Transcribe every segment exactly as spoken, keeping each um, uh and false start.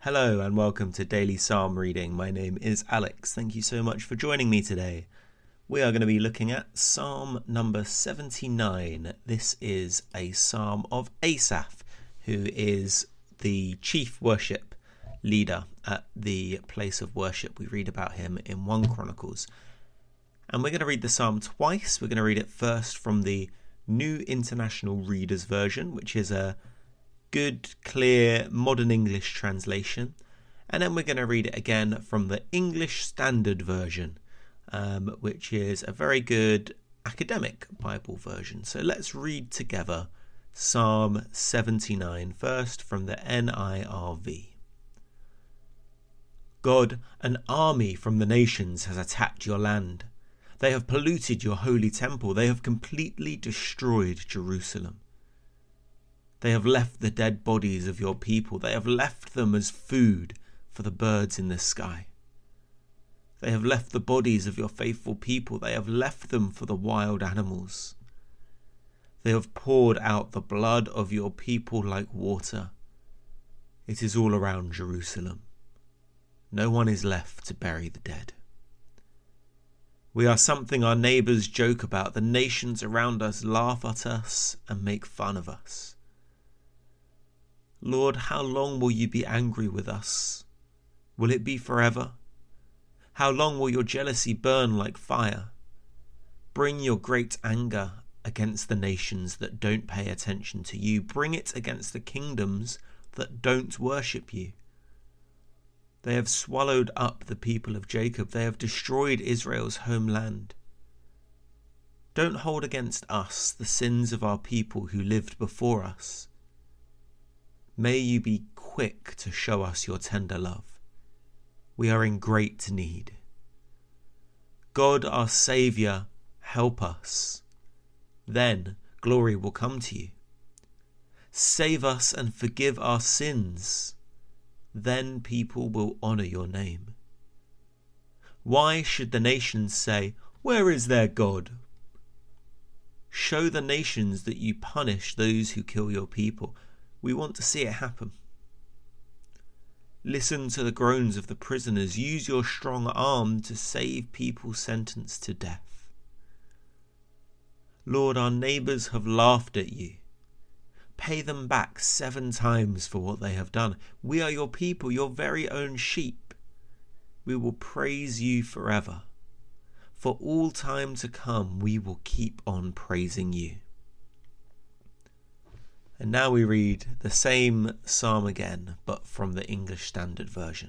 Hello and welcome to Daily Psalm Reading. My name is Alex. Thank you so much for joining me today. We are going to be looking at Psalm number seventy-nine. This is a psalm of Asaph, who is the chief worship leader at the place of worship. We read about him in First Chronicles. And we're going to read the psalm twice. We're going to read it first from the New International Reader's Version, which is a good, clear, modern English translation. And then we're going to read it again from the English Standard Version, um, which is a very good academic Bible version. So let's read together Psalm seventy-nine, first from the N I R V. God, an army from the nations has attacked your land. They have polluted your holy temple. They have completely destroyed Jerusalem. They have left the dead bodies of your people. They have left them as food for the birds in the sky. They have left the bodies of your faithful people. They have left them for the wild animals. They have poured out the blood of your people like water. It is all around Jerusalem. No one is left to bury the dead. We are something our neighbours joke about. The nations around us laugh at us and make fun of us. Lord, how long will you be angry with us? Will it be forever? How long will your jealousy burn like fire? Bring your great anger against the nations that don't pay attention to you. Bring it against the kingdoms that don't worship you. They have swallowed up the people of Jacob. They have destroyed Israel's homeland. Don't hold against us the sins of our people who lived before us. May you be quick to show us your tender love. We are in great need. God, our Saviour, help us. Then glory will come to you. Save us and forgive our sins. Then people will honour your name. Why should the nations say, "Where is their God?" Show the nations that you punish those who kill your people. We want to see it happen. Listen to the groans of the prisoners. Use your strong arm to save people sentenced to death. Lord, our neighbours have laughed at you. Pay them back seven times for what they have done. We are your people, your very own sheep. We will praise you forever. For all time to come, we will keep on praising you. And now we read the same psalm again, but from the English Standard Version.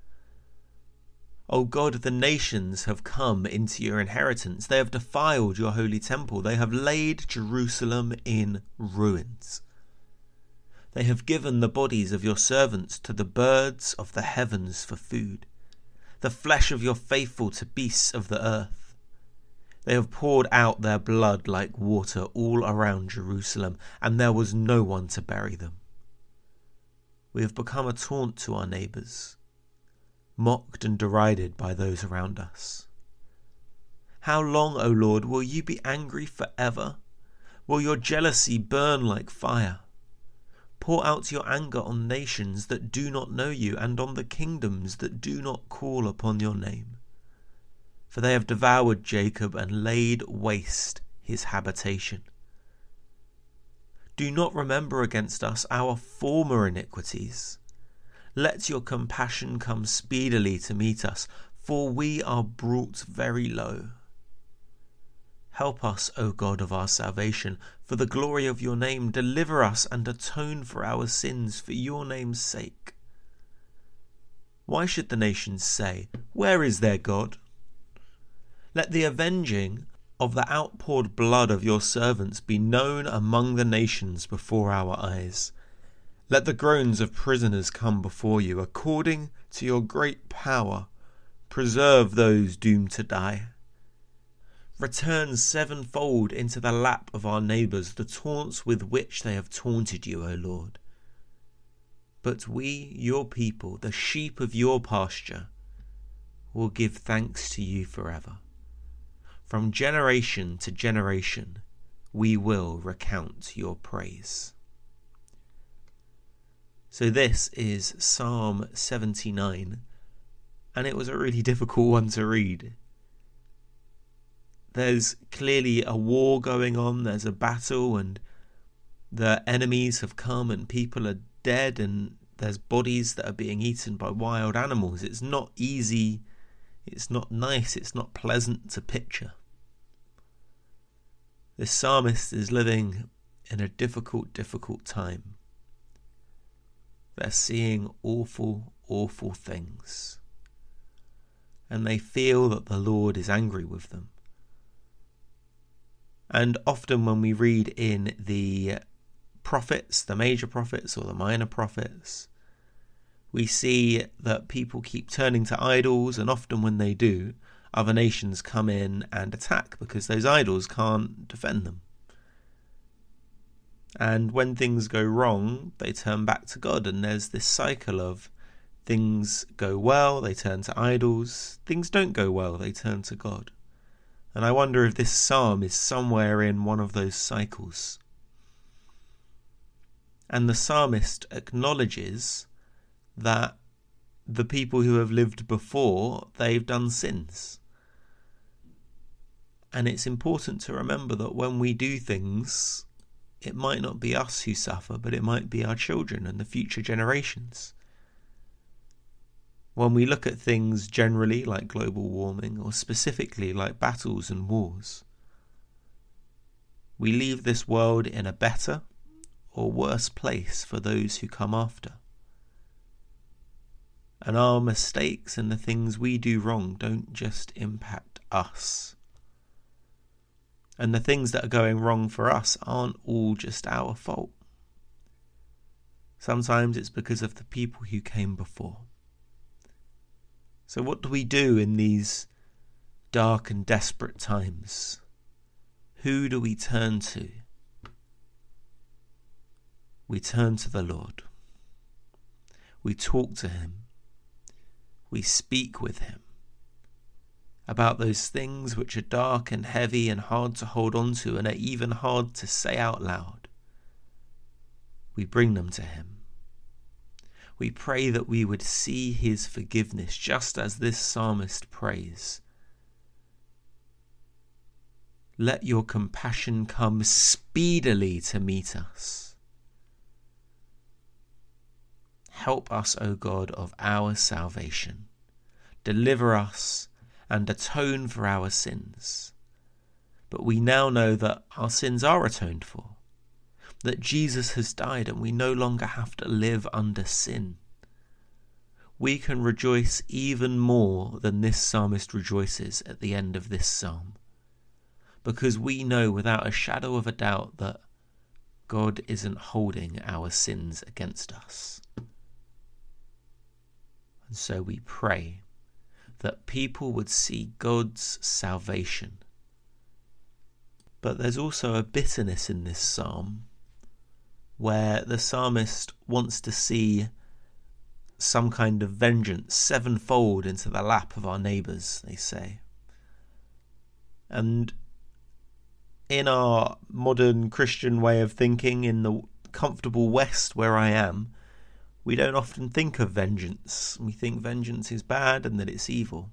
O God, the nations have come into your inheritance. They have defiled your holy temple. They have laid Jerusalem in ruins. They have given the bodies of your servants to the birds of the heavens for food, the flesh of your faithful to beasts of the earth. They have poured out their blood like water all around Jerusalem, and there was no one to bury them. We have become a taunt to our neighbours, mocked and derided by those around us. How long, O Lord, will you be angry forever? Will your jealousy burn like fire? Pour out your anger on nations that do not know you, and on the kingdoms that do not call upon your name. For they have devoured Jacob and laid waste his habitation. Do not remember against us our former iniquities. Let your compassion come speedily to meet us, for we are brought very low. Help us, O God of our salvation, for the glory of your name. Deliver us and atone for our sins for your name's sake. Why should the nations say, "Where is their God?" Let the avenging of the outpoured blood of your servants be known among the nations before our eyes. Let the groans of prisoners come before you. According to your great power, preserve those doomed to die. Return sevenfold into the lap of our neighbours the taunts with which they have taunted you, O Lord. But we, your people, the sheep of your pasture, will give thanks to you forever. From generation to generation, we will recount your praise. So this is Psalm seventy-nine, and it was a really difficult one to read. There's clearly a war going on, there's a battle, and the enemies have come and people are dead and there's bodies that are being eaten by wild animals. It's not easy, it's not nice, it's not pleasant to picture. This psalmist is living in a difficult, difficult time. They're seeing awful, awful things. And they feel that the Lord is angry with them. And often when we read in the prophets, the major prophets or the minor prophets, we see that people keep turning to idols, and often when they do, other nations come in and attack because those idols can't defend them. And when things go wrong, they turn back to God, and there's this cycle of things go well, they turn to idols, things don't go well, they turn to God. And I wonder if this psalm is somewhere in one of those cycles. And the psalmist acknowledges that the people who have lived before, they've done sins. And it's important to remember that when we do things, it might not be us who suffer, but it might be our children and the future generations. When we look at things generally like global warming, or specifically like battles and wars, we leave this world in a better or worse place for those who come after. And our mistakes and the things we do wrong don't just impact us. And the things that are going wrong for us aren't all just our fault. Sometimes it's because of the people who came before. So what do we do in these dark and desperate times? Who do we turn to? We turn to the Lord. We talk to him. We speak with him about those things which are dark and heavy and hard to hold on to and are even hard to say out loud. We bring them to him. We pray that we would see his forgiveness, just as this psalmist prays. Let your compassion come speedily to meet us. Help us, O God, of our salvation. Deliver us and atone for our sins. But we now know that our sins are atoned for, that Jesus has died and we no longer have to live under sin. We can rejoice even more than this psalmist rejoices at the end of this psalm, because we know without a shadow of a doubt that God isn't holding our sins against us. And so we pray that people would see God's salvation. But there's also a bitterness in this psalm, where the psalmist wants to see some kind of vengeance sevenfold into the lap of our neighbours, they say. And in our modern Christian way of thinking, in the comfortable West where I am, we don't often think of vengeance. We think vengeance is bad and that it's evil.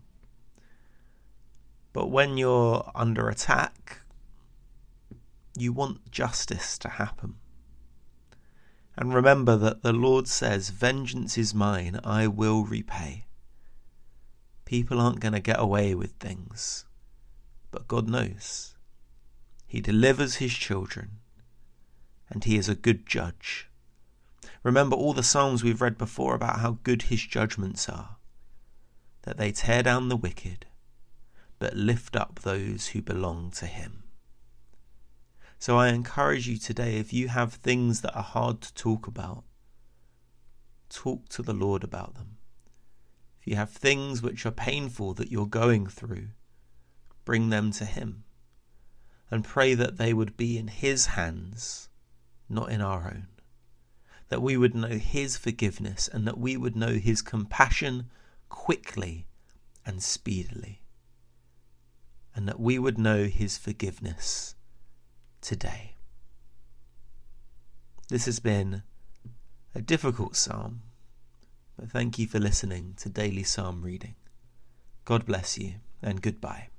But when you're under attack, you want justice to happen. And remember that the Lord says, vengeance is mine, I will repay. People aren't going to get away with things, but God knows. He delivers his children, and he is a good judge. Remember all the Psalms we've read before about how good his judgments are, that they tear down the wicked, but lift up those who belong to him. So I encourage you today, if you have things that are hard to talk about, talk to the Lord about them. If you have things which are painful that you're going through, bring them to him and pray that they would be in his hands, not in our own. That we would know his forgiveness and that we would know his compassion quickly and speedily. And that we would know his forgiveness today. This has been A difficult psalm, but thank you for listening to Daily Psalm Reading. God bless you, and goodbye.